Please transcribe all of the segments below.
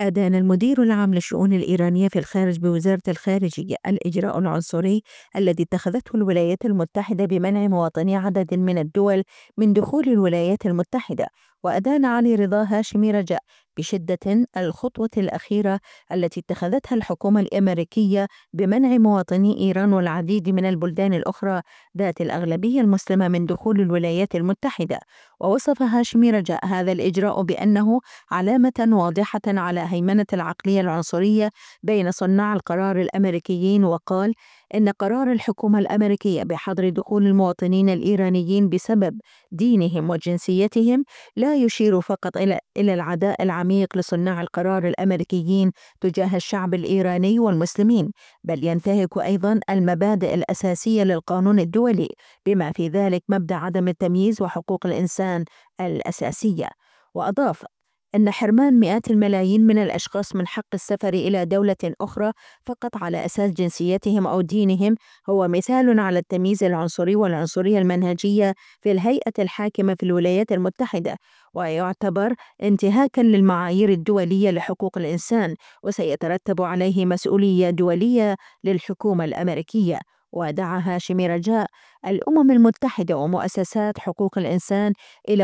أدان المدير العام للشؤون الإيرانية في الخارج بوزارة الخارجية الإجراء العنصري الذي اتخذته الولايات المتحدة بمنع مواطني عدد من الدول من دخول الولايات المتحدة. وأدان علي رضا هاشمي رجاء بشدة الخطوة الأخيرة التي اتخذتها الحكومة الأمريكية بمنع مواطني إيران والعديد من البلدان الأخرى ذات الأغلبية المسلمة من دخول الولايات المتحدة. ووصف هاشمي رجاء هذا الإجراء بأنه علامة واضحة على هيمنة العقلية العنصرية بين صناع القرار الأمريكيين، وقال إن قرار الحكومة الأمريكية بحظر دخول المواطنين الإيرانيين بسبب دينهم وجنسيتهم لا يشير فقط إلى العداء العميق لصناع القرار الأمريكيين تجاه الشعب الإيراني والمسلمين، بل ينتهك أيضا المبادئ الأساسية للقانون الدولي بما في ذلك مبدأ عدم التمييز وحقوق الإنسان الأساسية. وأضاف أن حرمان مئات الملايين من الأشخاص من حق السفر إلى دولة أخرى فقط على أساس جنسيتهم أو دينهم هو مثال على التمييز العنصري والعنصرية المنهجية في الهيئة الحاكمة في الولايات المتحدة، ويعتبر انتهاكا للمعايير الدولية لحقوق الإنسان، وسيترتب عليه مسؤولية دولية للحكومة الأمريكية. ودعا هاشمي رجاء الأمم المتحدة ومؤسسات حقوق الإنسان إلى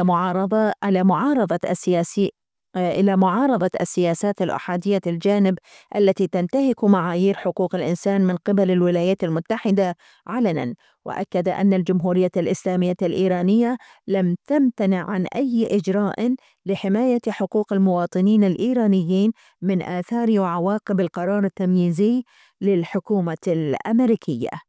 معارضة السياسات الأحادية الجانب التي تنتهك معايير حقوق الإنسان من قبل الولايات المتحدة علناً. وأكد أن الجمهورية الإسلامية الإيرانية لم تمتنع عن أي إجراء لحماية حقوق المواطنين الإيرانيين من آثار وعواقب القرار التمييزي للحكومة الأمريكية.